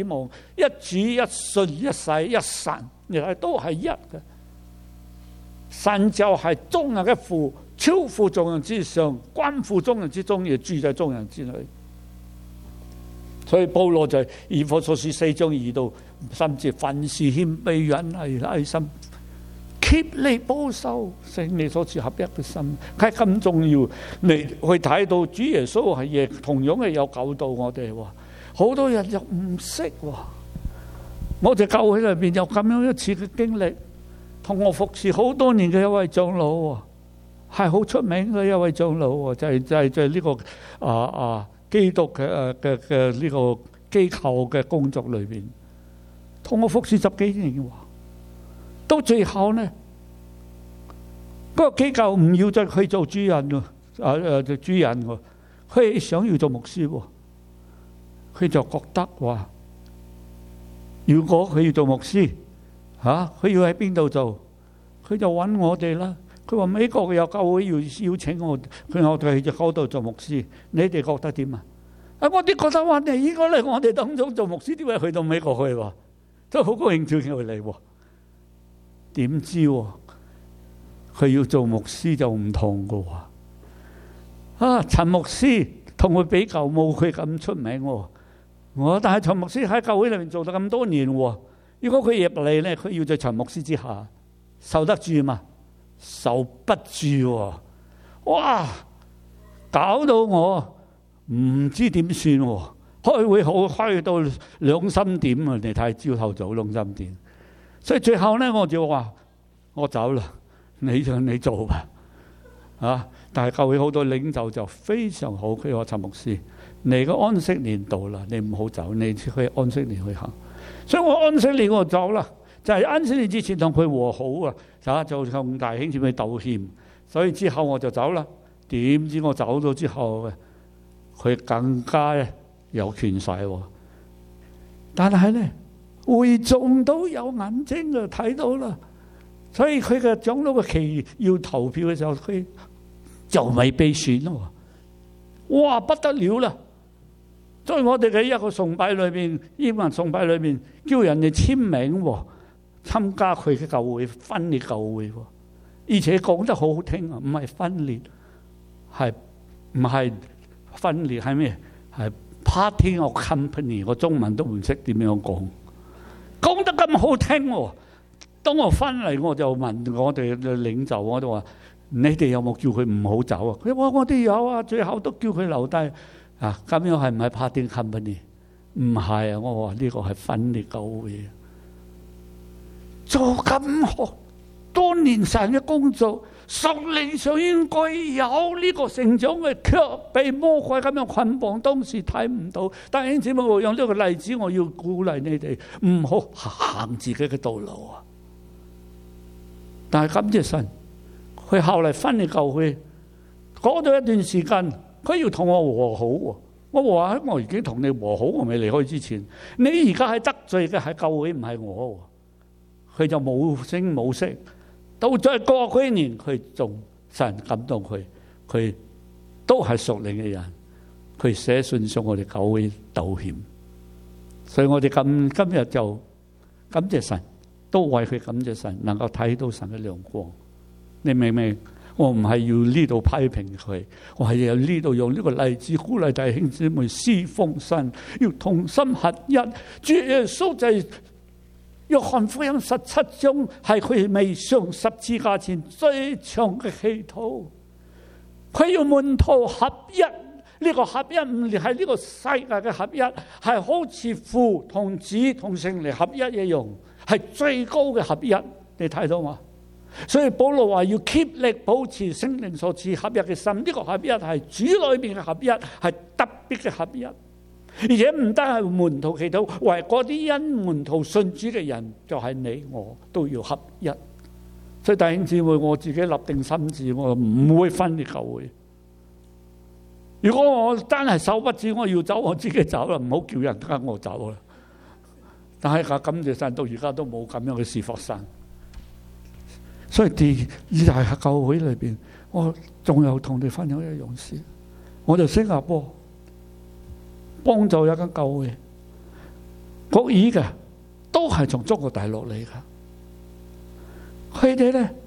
A: 神就係眾人嘅父，超乎眾人之上，關乎眾人之中，亦住在眾人之內。所以保羅就以弗所書4章2到3節，凡事謙卑忍耐愛心，竭力保守聖靈所賜合一嘅心，係咁重要。你去睇到主耶穌係亦同樣係有教導我哋喎。好多人又唔識喎。我哋教會裏邊有咁樣一次嘅經歷，同我服侍好多年嘅一位長老喎，係好出名嘅一位長老喎，就係呢個基督嘅呢個機構嘅工作裏邊，同我服侍10幾年喎。到最後呢，嗰個機構唔要再去做主任喎，主任喎，佢想要做牧師喎，佢就覺得話，如果佢要做牧師，佢要喺邊度做，佢就揾我哋啦。佢話美國有教會要邀請我哋去嗰度做牧師，你哋覺得點啊？我哋覺得話你應該嚟我哋當中做牧師，點解去到美國去喎？都好高興叫佢嚟喎。點知佢要做牧師就唔同噶喎。陳牧師同佢比較冇佢咁出名喎。但係陳牧師喺教會裏面做咗咁多年喎。如果佢入嚟咧，佢要在陳牧師之下，受得住嘛？受不住喎。哇！搞到我唔知點算喎。開會好開到2、3點啊！你睇朝頭早2、3點。所以最後咧，我就話我走啦，你做吧。但係教會好多領袖就非常好，佢話陳牧師，你個安息年到啦，你唔好走，你去安息年去行。所以我安息年我走啦，就係安息年之前同佢和好啊，就向大兄姊妹道歉。所以之後我就走啦。點知我走咗之後，佢更加有權勢喎。但係咧，會眾都有眼睛啊，睇到啦。所以佢嘅長老嘅期要投票嘅時候，佢就未被選咯。哇，不得了啦！在我哋嘅一個崇拜裏邊，英文崇拜裏邊，叫人哋簽名參加佢嘅教會，分裂教會，而且講得好好聽啊，唔係分裂，唔係分裂係咩？係 party of company。我中文都唔識點樣講，講得咁好聽喎。當我翻嚟，我就問我哋嘅領袖，我就話：你哋有冇叫佢唔好走啊？佢話：我哋有啊，最後都叫佢留低。咁樣係唔係 party company？ 唔係啊！我話呢個係分裂教會。做咁多年神嘅工作，屬靈上應該有呢個成長嘅，卻被魔鬼咁樣捆綁，當時睇唔到。但係因此我用呢個例子，我要鼓勵你哋唔好行自己嘅道路啊！但係感謝神，佢後嚟分裂教會，過咗一段時間，佢要同我和好。我話我已經同你和好，我未離開之前，你而家係得罪嘅係教會，唔係我。佢就冇聲冇息，到再過嗰一年，佢仲神感動佢都係屬靈嘅人，佢寫信向我哋教會道歉。所以我哋今日就感謝神，都為佢感謝神，能夠睇到神嘅亮光。你明唔明？我唔係要呢度批評佢，我係要呢度用呢個例子鼓勵弟兄姊妹侍奉神，要同心合一。主耶穌就係約翰福音17章，係佢未上十字架前最長嘅祈禱。佢要門徒合一，呢個合一唔係呢個世界嘅合一，係好似父同子同聖靈合一一樣，係最高嘅合一。你睇到嘛？所以保羅話要竭力保持聖靈所賜合一嘅心，呢個合一係主裏面嘅合一，係特別嘅合一，而且唔單係門徒祈禱，為嗰啲因門徒信主嘅人，就係你我都要合一。所以弟兄姊妹，我自己立定心志，我唔會分裂教會。如果我真係手不止，我要走，我自己走啦，唔好叫人跟我走啦。但係感謝神，到而家都冇咁樣嘅事發生。所以呢大教會裏邊，我仲有同你分享一樣事。我哋新加坡幫助一間教會，國語嘅都係從中國大陸嚟噶。佢哋咧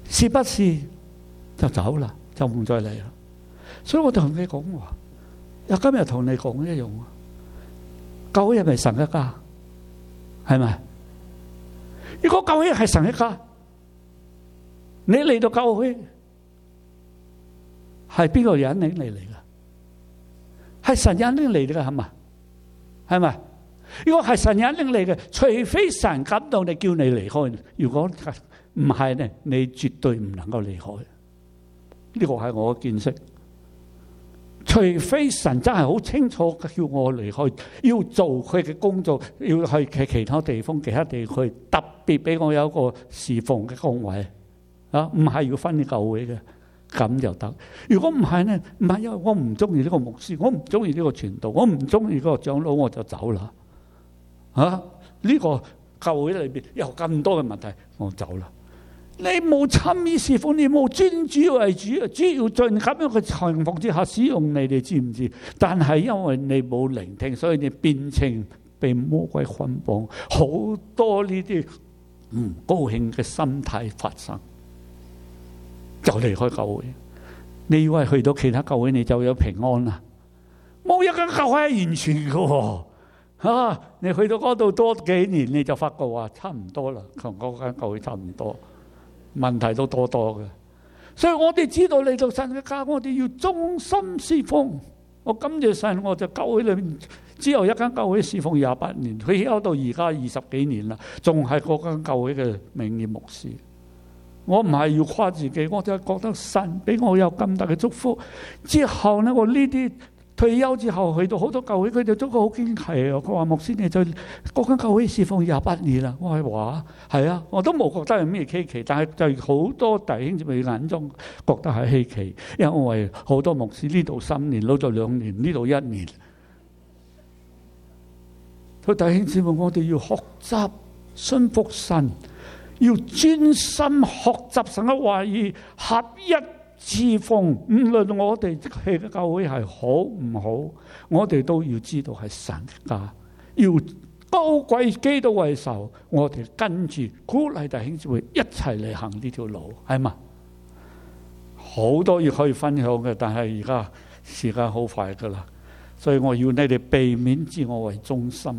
A: 是不是就走啦，就唔再嚟啦。所以我同你講話，又今日同你講一樣，教會係咪神一家？係咪？如果教會係神一家，你嚟到教會係邊個引領你嚟噶？係神引領嚟噶，係嘛？係咪？如果係神引領嚟嘅，除非神感動你叫你離開，如果唔係咧，你絕對唔能夠離開。呢個係我嘅見識。除非神真係好清楚叫我離開，要做佢嘅工作，要去其他地方、其他地區，特別俾我有一個侍奉嘅崗位啊，唔係要分教會嘅，咁就得。如果唔係咧，唔係因為我唔中意呢個牧師，我唔中意呢個傳道，我唔中意嗰個長老，我就走啦。呢個教會裏邊有咁多嘅問題，我走啦。你冇參與侍奉，你冇尊主為主，主要在咁樣嘅情況之下使用你，你知唔知？但係因為你冇聆聽，所以你變成被魔鬼捆綁，好多呢啲唔高興嘅心態發生，就離開教會。你以為去到其他教會你就有平安啦？冇一間教會係完全嘅。你去到嗰度多幾年，你就發覺話差唔多啦，同嗰間教會差唔多。問題都多多嘅，所以我哋知道嚟到神嘅家，我哋要忠心侍奉。我感謝神，我就教會裏面只有一間教會侍奉28年，佢休到而家20幾年啦，仲係嗰間教會嘅名譽牧師。我唔係要誇自己，我就係覺得神俾我有咁大嘅祝福。之後呢，我呢啲退休之後去到好多教會，佢哋都好驚奇啊！佢話牧師你在嗰間教會侍奉28年啦，我係話係啊，我都冇覺得係咩稀奇，但係就好多弟兄姊妹眼中覺得係稀奇，因為好多牧師呢度3年，嗰度2年，呢度1年。所以弟兄姊妹，我哋要學習信服神，要專心學習神嘅話語，合一侍奉。無論我哋嘅教會係好唔好，我哋都要知道係神嘅家，要高貴基督為首，我哋跟住鼓勵弟兄姊妹一齊嚟行呢條路，係嘛？好多嘢可以分享嘅，但係而家時間好快噶啦，所以我要你哋避免自我為中心。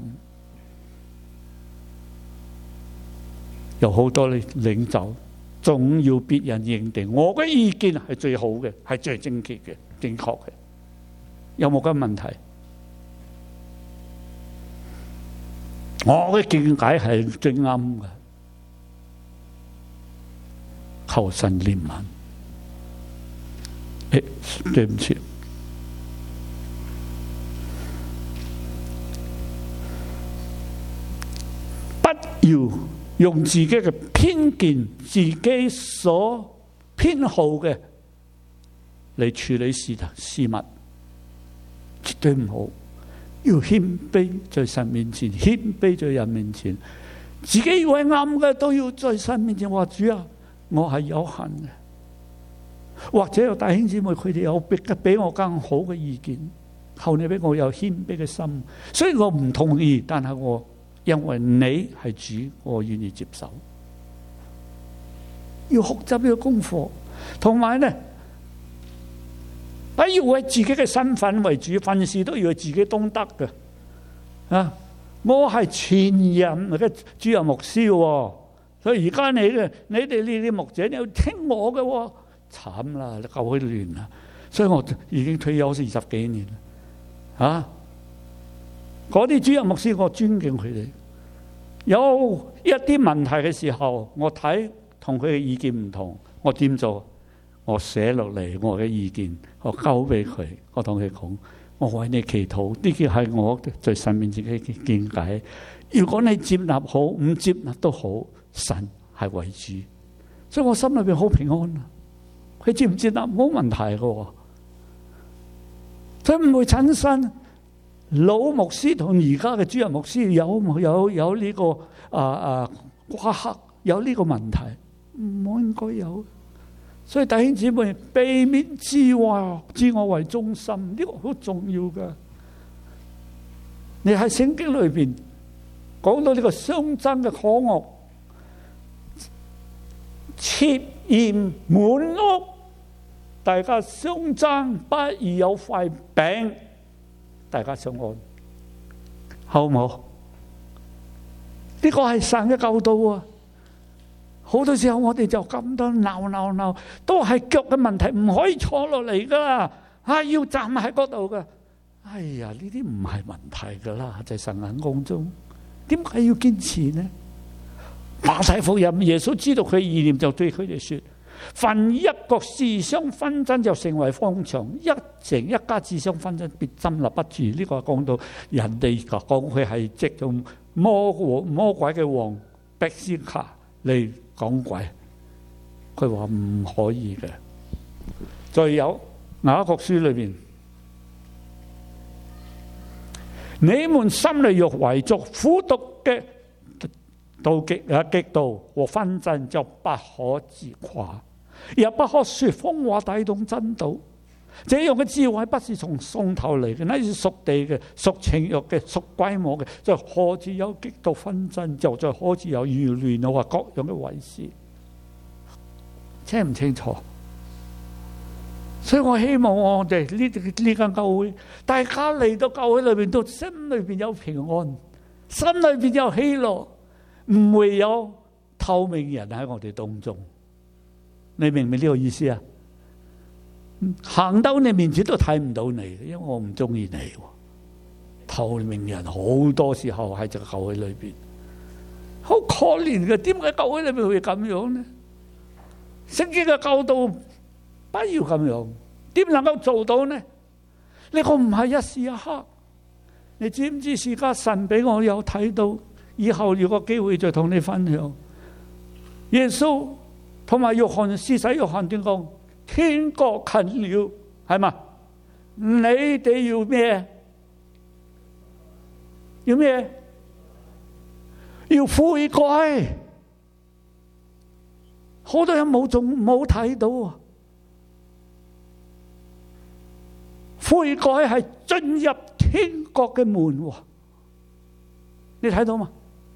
A: 有好多領袖總要別人認定我嘅意見係最好嘅，係最正確嘅、正確嘅。有冇咁問題？我嘅見解係最啱嘅。求神憐憫。對唔住，不要用自己嘅偏見、自己所偏好嘅嚟處理事物，絕對唔好。要謙卑在神面前，謙卑在人面前。自己以為啱嘅都要在神面前話：主啊，我係有限嘅。或者有弟兄姊妹，佢哋有比我更好嘅意見，求你俾我有謙卑嘅心。雖然我唔同意，但係我因為你係主，我願意接受。要學習呢個功課，同埋呢，不要為自己嘅身份為主，凡事都要為自己當得嘅。我係前任嘅主任牧師，所以而家你哋呢啲牧者你要聽我嘅。慘啦，教會亂啦，所以我已經退休40幾年啦。嗰啲主任牧師我尊敬佢哋，有一啲問題嘅時候，我睇同佢嘅意見唔同，我點做？我寫落嚟我嘅意見，我交俾佢，我同佢講，我為你祈禱，呢啲係我在神面前嘅見解。如果你接納好，唔接納都好，神係為主，所以我心裏邊好平安啊。佢接唔接納冇問題嘅，佢唔會產生老牧師同而家嘅主任牧師有呢個瓜葛，有呢個問題，唔應該有。所以弟兄姊妹，避免自我為中心，呢個好重要嘅。你喺聖經裏邊講到呢個相爭嘅可惡， 設宴滿屋，大家相爭，不如有塊餅，大家相安，好唔好？呢個係神嘅教導啊！好多時候我哋就咁多鬧，都係腳嘅問題，唔可以坐落嚟噶，要站喺嗰度噶。哎呀，呢啲唔係問題噶啦，在神眼光中，點解要堅持呢？馬太福音，耶穌知道佢意念，就對佢哋說：凡一國自相紛爭，就成為荒場；一家自相紛爭，必站立不住。呢個講到人哋講佢係藉着魔鬼嘅王逼斯卡嚟講鬼，佢話唔可以嘅。再有雅各書裏邊，你們心裏若為作苦毒嘅妒忌激妒和紛爭，就不可自誇，也不可說瘋話抵擋真道。這樣嘅智慧不是從上頭嚟嘅，乃是屬地嘅、屬情欲嘅、屬鬼魔嘅。就何止有激妒紛爭，就再何止有輿亂啊，各樣嘅偽事，清唔清楚？所以我希望我哋呢間教會，大家嚟到教會裏邊都心裏邊有平安，心裏邊有喜樂，唔會有透明人喺我哋當中。你明唔明呢個意思啊？行到你面前都睇唔到你，因為我唔中意你。透明人好多時候喺個教會裏邊，好可憐嘅。點解教會裏邊會咁樣呢？聖經嘅教導不要咁樣，點能夠做到呢？呢個唔係一時一刻。你知唔知而家神俾我有睇到？以後有個機會再同你分享。耶穌同埋約翰施洗約翰點講？天國近了，係嘛？你哋要咩？要咩？要悔改。好多人冇睇到啊！悔改係進入天國嘅門，你睇到嘛？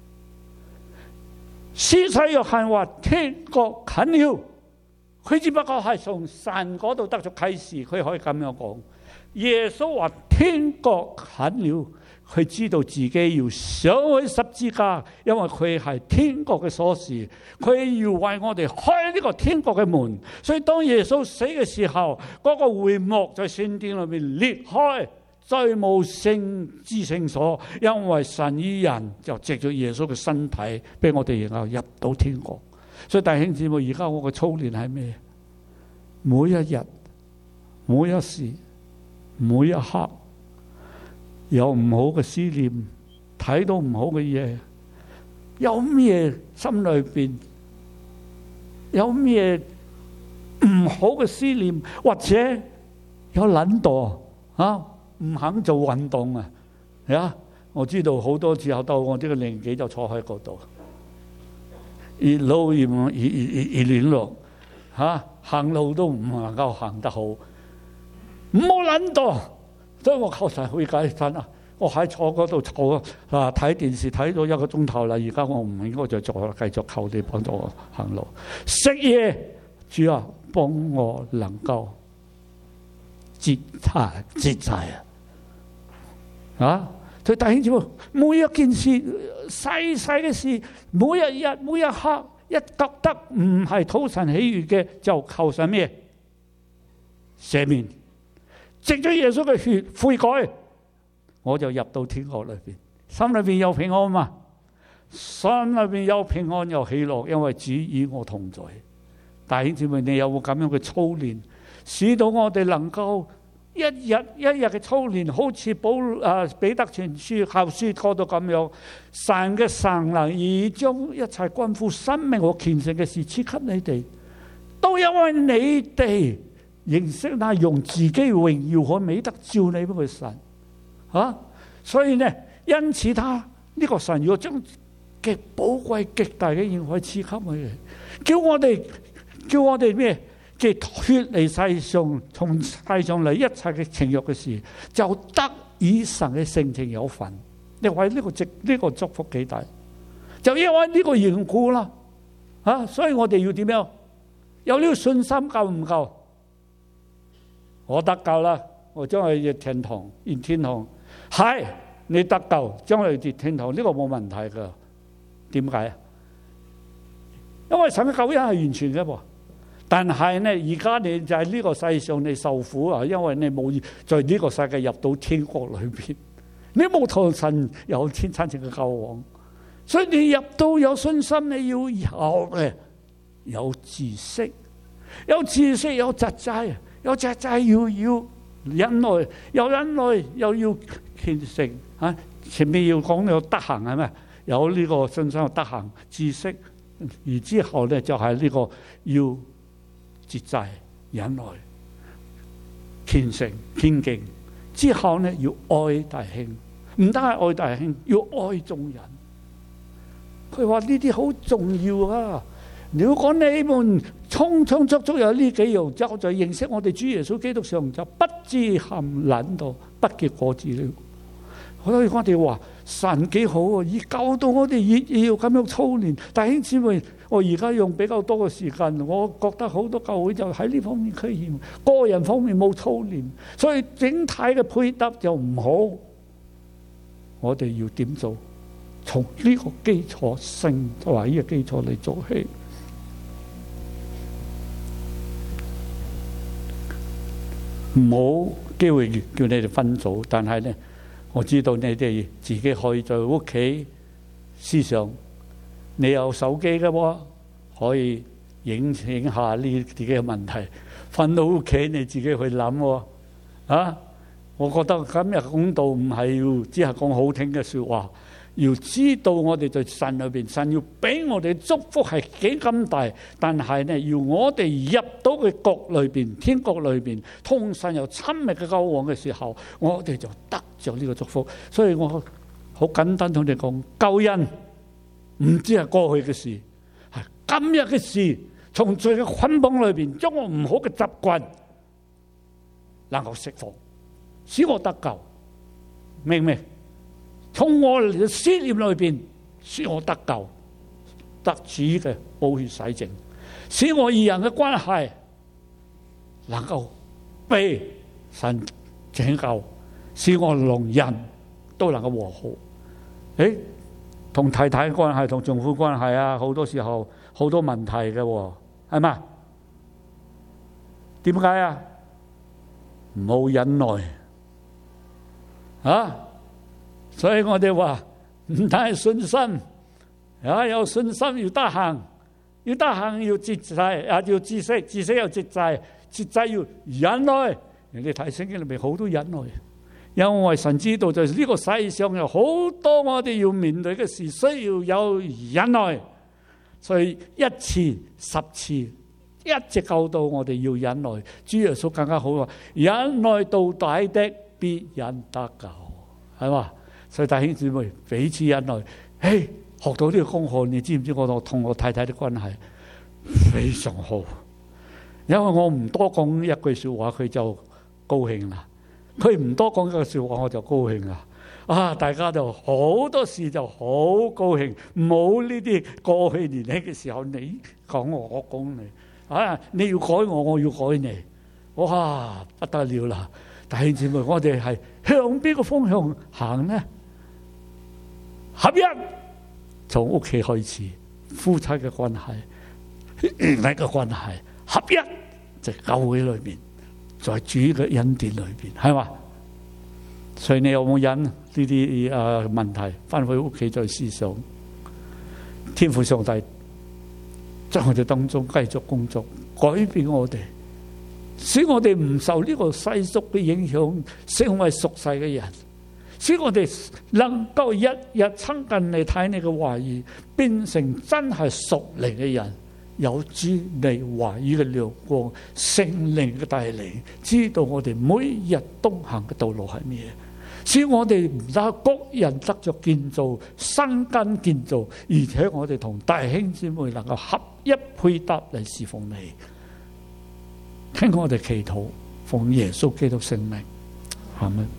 A: 施洗約翰話天國近了。佢只不過係從神嗰度得咗啟示，佢可以咁樣講。耶穌話天國近了，佢知道自己要上去十字架，因為佢係天國嘅鎖匙，佢要為我哋開呢個天國嘅門。所以當耶穌死嘅時候，嗰個會幕在聖殿裏面裂開，再冇聖之聖所，因為神與人就藉咗耶穌嘅身體，俾我哋能夠入到天國。所以弟兄姊妹，而家我嘅操練係咩？每一日、每一時、每一刻，有唔好嘅思念，睇到唔好嘅嘢，有咩心裏邊有咩唔好嘅思念，或者有懶惰啊，唔肯做運動啊，我知道好多時候到我呢個年紀就坐喺嗰度。越老越亂落，行路都唔能夠行得好，唔好懶惰。所以我求神會解釋啊！我喺坐嗰度坐睇電視睇咗1個鐘頭啦，而家我唔應該再坐啦，繼續求你幫助我行路。食嘢，主啊，幫我能夠節制啊！所以弟兄姊妹，每一件事細細嘅事，每一日每一刻，一覺得唔係討神喜悅嘅，就求神咩？赦免，藉咗耶穌嘅血悔改，我就入到天國裏邊，心裏邊有平安嘛，心裏邊有平安有喜樂，因為主與我同在。弟兄姊妹，你有冇咁樣嘅操練，使到我哋能夠一日一日嘅操練，好似彼得前書後書講到咁樣，神嘅神能已將一切關乎生命和虔誠嘅事賜給你哋，都因為你哋認識那用自己榮耀和美德召你嘅神所以呢，因此他呢個神要將極寶貴極大嘅應許賜給我哋，叫我哋咩？嘅脫離世上，從世上嚟一切嘅情欲嘅事，就得以神嘅性情有份。你話呢個祝福幾大？就因為呢個緣故啦，所以我哋要點樣有呢個信心夠唔夠？我得救啦，我將來入天堂，入天堂係你得救，將來入天堂呢個冇問題噶。點解啊？因為神嘅救恩係完全嘅噃。但係呢，而家你就喺呢個世上你受苦啊，因為你冇在呢個世界入到天國裏邊，你冇同神有真正嘅交往，所以你入到有信心，你要有嘅有知識，有知識有節制，有節制要忍耐，有忍耐又要虔誠啊！前面要講有德行係咪？有呢個信心有德行知識，而之後咧就係呢個要節制、忍耐、虔誠、虔敬。之後呢，要愛弟兄，唔單係愛弟兄，要愛眾人。佢話呢啲好重要啊！如果你們充充足足有呢幾樣，就在認識我哋主耶穌基督上，就不至陷懶惰，不結果子了。所以我哋話神幾好啊，以教導我哋要咁樣操練。弟兄姊妹，我而家用比較多嘅時間，我覺得好多教會就喺呢方面缺陷，個人方面冇操練，所以整體嘅配搭就唔好。我哋要點做？從呢個基礎性同埋呢個基礎嚟做起。唔好機會叫你哋分組，但係呢，我知道你哋自己可以在屋企思想。你有手機嘅喎，可以影下呢自己嘅問題。返到屋企你自己去諗喎。啊，我覺得今日講道唔係要只係講好聽嘅説話，要知道我哋在神裏邊，神要俾我哋祝福係幾咁大，但係呢，要我哋入到嘅國裏邊，天國裏邊，同神有親密嘅交往嘅時候，我哋就得着呢個祝福。所以我好簡單同你講，救恩唔止係過去嘅事，係今日嘅事。從罪嘅捆綁裏邊，將我唔好嘅習慣能夠釋放，使我得救，明唔明？從我嘅思念裏邊，使我得救，得主嘅寶血洗淨，使我與人嘅關係能夠被神拯救，使我同人都能夠和好。同太太關係、同丈夫關係啊，好多時候好多問題嘅，係嘛？點解啊？唔好忍耐啊！所以我哋話唔單係信心啊，有信心要得行，要得行要節制啊，要知識，知識要節制，節制要忍耐。人哋睇聖經裏面好多忍耐。因為神知道，就係呢個世上有好多我哋要面對嘅事，需要有忍耐，所以一次十次一直教導我哋要忍耐。主耶穌更加好話：忍耐到底的，必然得救，係嘛？所以弟兄姊妹彼此忍耐。學到呢個功課，你知唔知我同我太太的關係非常好？因為我唔多講一句說話，佢就高興啦。佢唔多講個笑話，我就高興啦！啊，大家就好多事就好高興，冇呢啲過去年輕嘅時候，你講我，我講你，啊，你要改我，我要改你，哇，不得了啦！弟兄姊妹，我哋係向邊個方向行呢？合一，從屋企開始，夫妻嘅關係、兄弟嘅關係，合一就係教會裏面。在主嘅恩典裏邊，係嘛？所以你有冇忍呢啲問題？翻去屋企再思想。天父上帝在我哋當中繼續工作，改變我哋，使我哋唔受呢個世俗嘅影響，成為屬世嘅人，使我哋能夠日日親近你睇你嘅話語，變成真係屬靈嘅人。有主你話語嘅亮光，聖靈嘅帶領，知道我哋每日東行嘅道路係咩？使我哋唔單各人得着建造、生根建造，而且我哋同弟兄姊妹能夠合一配搭嚟侍奉你。聽我哋祈禱，奉耶穌基督聖名，阿們。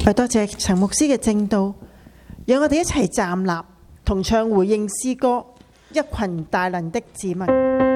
B: 多謝陳牧師嘅證道，讓我哋一齊站立，同唱回應詩歌《一群大能的子民》。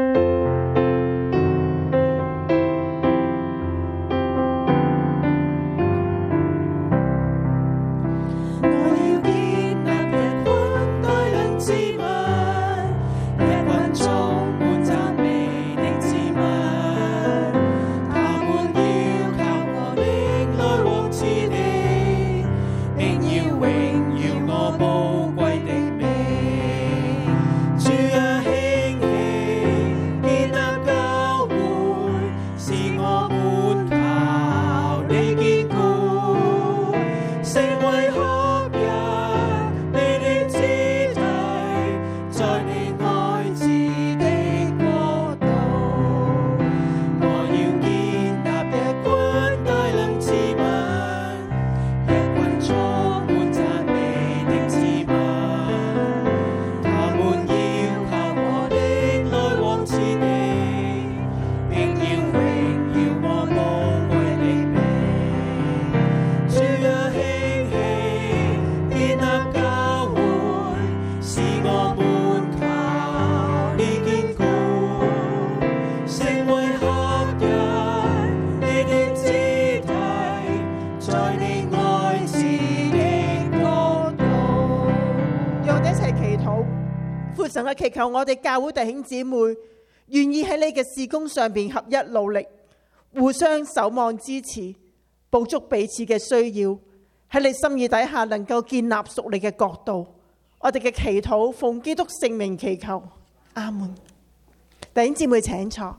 B: 神啊，祈求我哋教會弟兄姊妹願意喺你嘅事工上邊合一努力，互相守望支持，補足彼此嘅需要，喺你心意底下能夠建立屬你嘅國度。我哋嘅祈禱奉基督聖名祈求，阿門。弟兄姊妹請坐。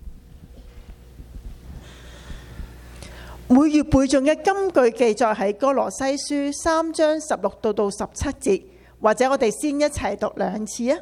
B: 每月背誦嘅金句記載喺歌羅西書3章16到17節。或者我哋先一齊讀2次啊！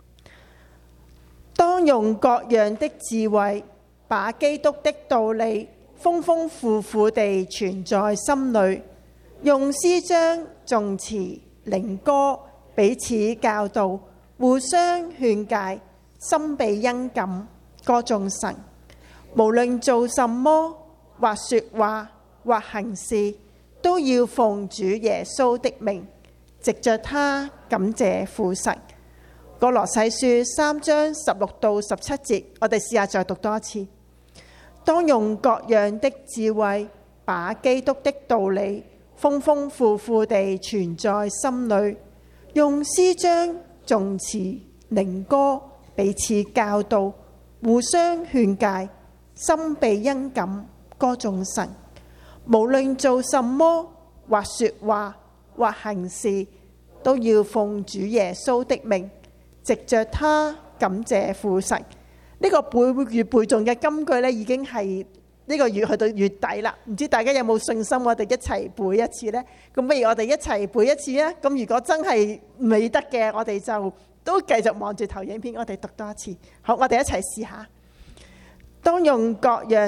B: 當用各樣的智慧，把基督的道理豐豐富富地存在心裏，用詩章、頌詞、靈歌彼此教導，互相勸誡，心被恩感，歌頌神。無論做什麼，或說話，或行事，都要奉主耶穌的名，藉着他感謝父神。歌羅西書3章16到17節，我哋試下再讀多一次。當用各樣的智慧，把基督的道理豐豐富富地存在心裏，用詩章、頌詞、靈歌彼此教導，互相勸誡，心被恩感，歌頌神。無論做什麼，或說話，或行事，都要奉主耶穌的名，藉着他感謝父神。呢個每月背誦嘅金句呢，已經係呢個月去到月底啦。唔知大家有冇信心？我哋一齊背一次呢？咁不如我哋一齊背一次啊！咁如果真係未得嘅，我哋就都繼續望住投影片，我哋讀多一次。好，我哋一齊試下。當用各樣